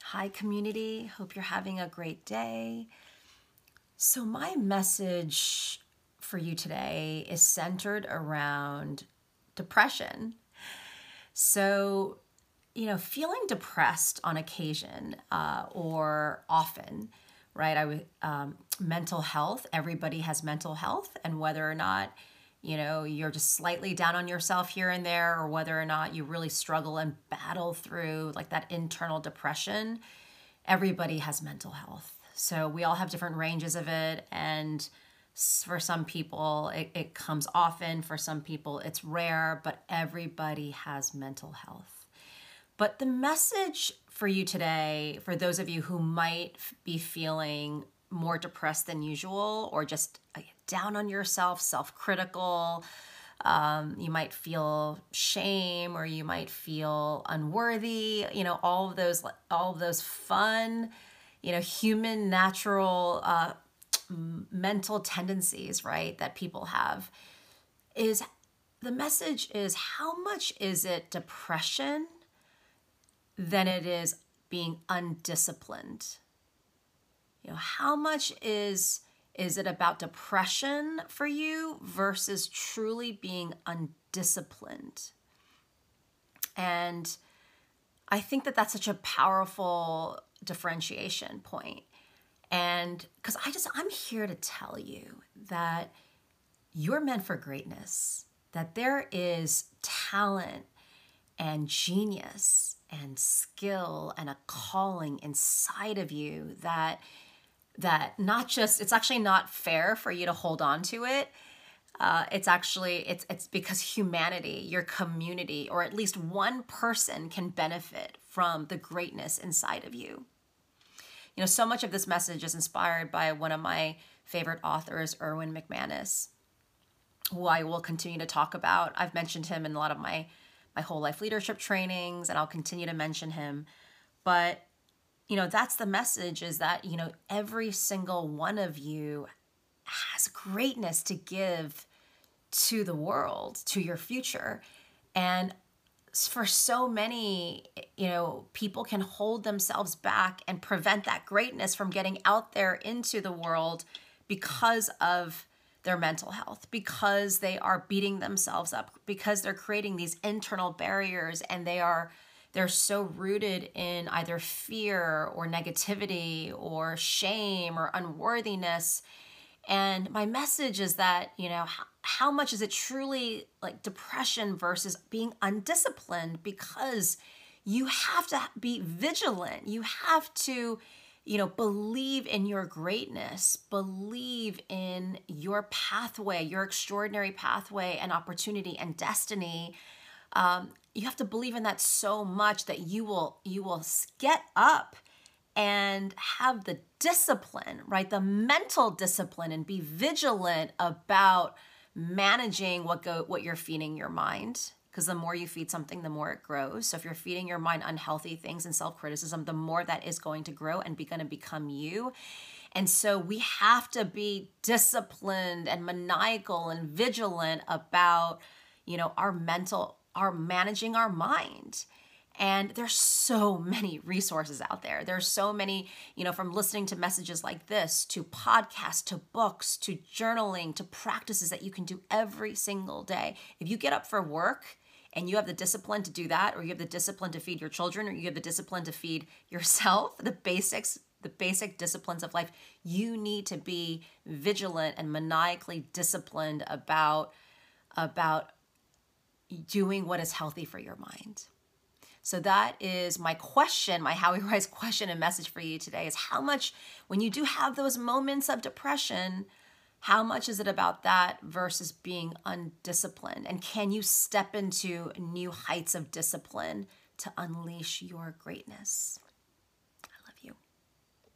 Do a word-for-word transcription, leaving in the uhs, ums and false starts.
Hi, community. Hope you're having a great day. So, my message for you today is centered around depression. So, you know, feeling depressed on occasion uh, or often, right? I would um, mental health. Everybody has mental health, and whether or not you know you're just slightly down on yourself here and there, or whether or not you really struggle and battle through like that internal depression, everybody has mental health. So we all have different ranges of it, and for some people it, it comes often, for some people it's rare, but everybody has mental health. But the message for you today, for those of you who might be feeling more depressed than usual, or just down on yourself, self-critical, um, you might feel shame, or you might feel unworthy, you know, all of those, all of those fun, you know, human, natural, uh, mental tendencies, right, that people have, is the message is how much is it depression than it is being undisciplined? You know, how much is is it about depression for you versus truly being undisciplined? And I think that that's such a powerful differentiation point. And because I just, I'm here to tell you that you're meant for greatness, that there is talent and genius and skill and a calling inside of you that that not just, it's actually not fair for you to hold on to it. Uh, it's actually, it's it's because humanity, your community, or at least one person can benefit from the greatness inside of you. You know, so much of this message is inspired by one of my favorite authors, Erwin McManus, who I will continue to talk about. I've mentioned him in a lot of my, my whole life leadership trainings, and I'll continue to mention him. But you know, that's the message, is that, you know, every single one of you has greatness to give to the world, to your future. And for so many, you know, people can hold themselves back and prevent that greatness from getting out there into the world because of their mental health, because they are beating themselves up, because they're creating these internal barriers, and they are they're so rooted in either fear or negativity or shame or unworthiness. And my message is that, you know, how, how much is it truly like depression versus being undisciplined? Because you have to be vigilant. You have to, you know, believe in your greatness, believe in your pathway, your extraordinary pathway and opportunity and destiny. Um, you have to believe in that so much that you will you will get up and have the discipline, right? The mental discipline, and be vigilant about managing what go what you're feeding your mind. Because the more you feed something, the more it grows. So if you're feeding your mind unhealthy things and self-criticism, the more that is going to grow and be going to become you. And so we have to be disciplined and maniacal and vigilant about, you know, our mental are managing our mind. And there's so many resources out there. There's so many, you know, from listening to messages like this, to podcasts, to books, to journaling, to practices that you can do every single day. If you get up for work and you have the discipline to do that, or you have the discipline to feed your children, or you have the discipline to feed yourself, the basics, the basic disciplines of life, you need to be vigilant and maniacally disciplined about, about doing what is healthy for your mind. So that is my question, my How We Rise question and message for you today, is how much, when you do have those moments of depression, how much is it about that versus being undisciplined? And can you step into new heights of discipline to unleash your greatness?